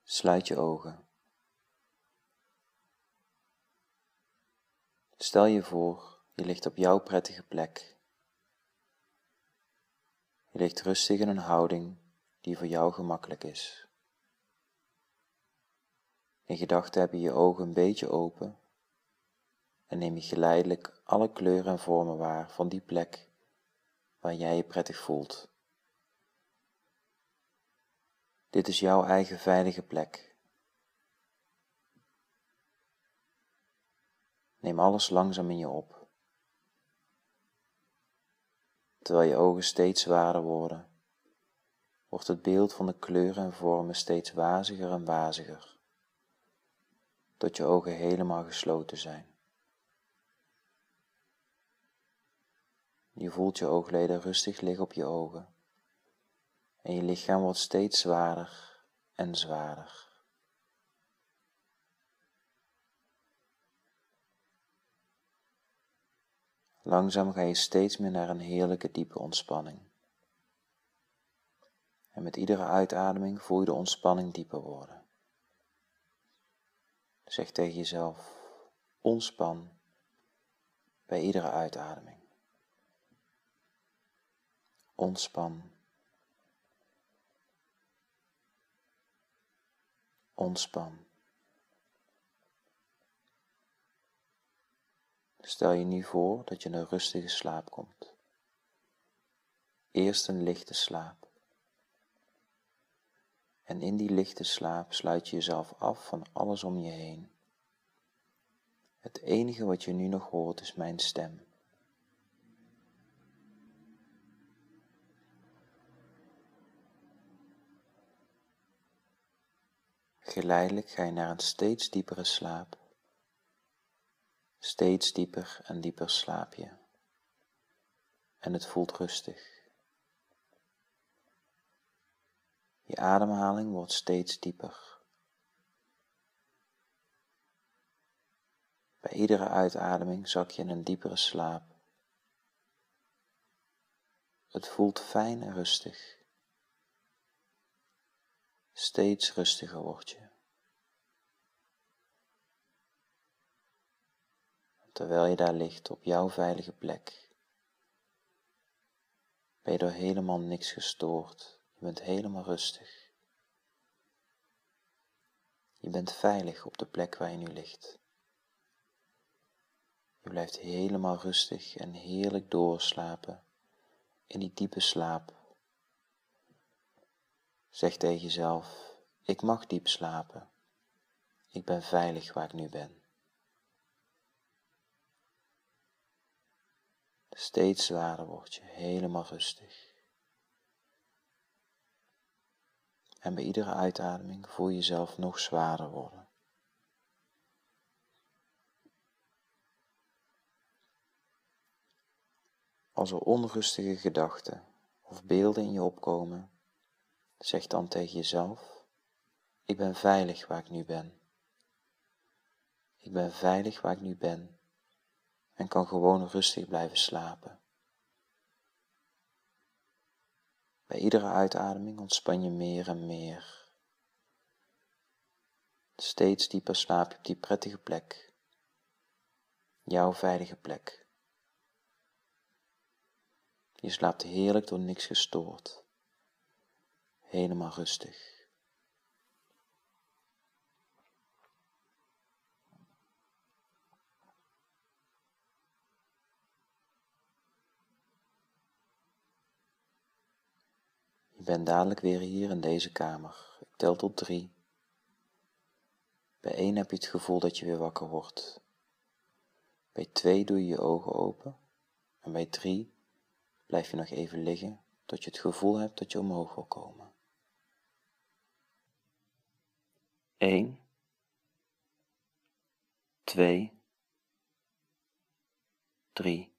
Sluit je ogen. Stel je voor, je ligt op jouw prettige plek. Je ligt rustig in een houding die voor jou gemakkelijk is. In gedachten heb je je ogen een beetje open en neem je geleidelijk alle kleuren en vormen waar van die plek waar jij je prettig voelt. Dit is jouw eigen veilige plek. Neem alles langzaam in je op. Terwijl je ogen steeds zwaarder worden, wordt het beeld van de kleuren en vormen steeds waziger en waziger, tot je ogen helemaal gesloten zijn. Je voelt je oogleden rustig liggen op je ogen en je lichaam wordt steeds zwaarder en zwaarder. Langzaam ga je steeds meer naar een heerlijke diepe ontspanning. En met iedere uitademing voel je de ontspanning dieper worden. Zeg tegen jezelf, ontspan bij iedere uitademing. Ontspan. Ontspan. Stel je nu voor dat je in een rustige slaap komt. Eerst een lichte slaap. En in die lichte slaap sluit je jezelf af van alles om je heen. Het enige wat je nu nog hoort is mijn stem. Geleidelijk ga je naar een steeds diepere slaap. Steeds dieper en dieper slaap je. En het voelt rustig. Je ademhaling wordt steeds dieper. Bij iedere uitademing zak je in een diepere slaap. Het voelt fijn en rustig. Steeds rustiger word je. Terwijl je daar ligt op jouw veilige plek, ben je door helemaal niks gestoord. Je bent helemaal rustig. Je bent veilig op de plek waar je nu ligt. Je blijft helemaal rustig en heerlijk doorslapen in die diepe slaap. Zeg tegen jezelf, ik mag diep slapen. Ik ben veilig waar ik nu ben. Steeds zwaarder word je, helemaal rustig. En bij iedere uitademing voel je jezelf nog zwaarder worden. Als er onrustige gedachten of beelden in je opkomen, zeg dan tegen jezelf, ik ben veilig waar ik nu ben. Ik ben veilig waar ik nu ben en kan gewoon rustig blijven slapen. Bij iedere uitademing ontspan je meer en meer. Steeds dieper slaap je op die prettige plek, jouw veilige plek. Je slaapt heerlijk door niks gestoord, helemaal rustig. Je bent dadelijk weer hier in deze kamer. Ik tel tot 3. Bij 1 heb je het gevoel dat je weer wakker wordt. Bij 2 doe je je ogen open. En bij 3 blijf je nog even liggen tot je het gevoel hebt dat je omhoog wil komen. 1, 2, 3.